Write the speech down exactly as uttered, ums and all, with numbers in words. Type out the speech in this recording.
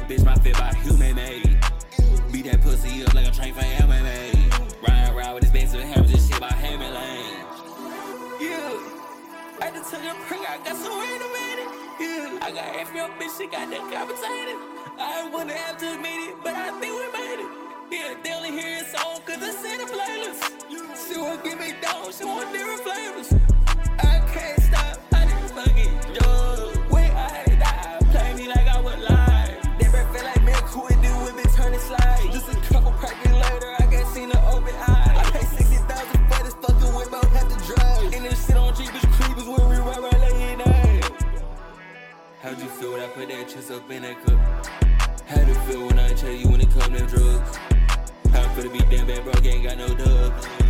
bitch, my fit by human made. Beat that pussy up like a train for M M A. Ride around with his bands and hammers and shit by Hammond Lane. Yeah, I just took a prick, I got so animated. Yeah, I got every up bitch, she got that compensated. I ain't wanna have to admit it, but I think we made it. Yeah, they only hear a song cause it's in the playlist. She won't give me down, she want different flavors. I can't stop, I just fucking drugs. Wait, I die, play me like I was live. That breath feel like milk, who it do with me turn and slide. Just a couple practice later, I can't see the open eye. I pay sixty thousand for this fucking whip, I don't have to drive. And this shit on Jeepers Creepers when we ride right like it night. How'd you feel when I put that chest up in that cup? How'd it feel when I tell you when it come to drugs? How could it be damn bad, bro? Ain't got no dubs.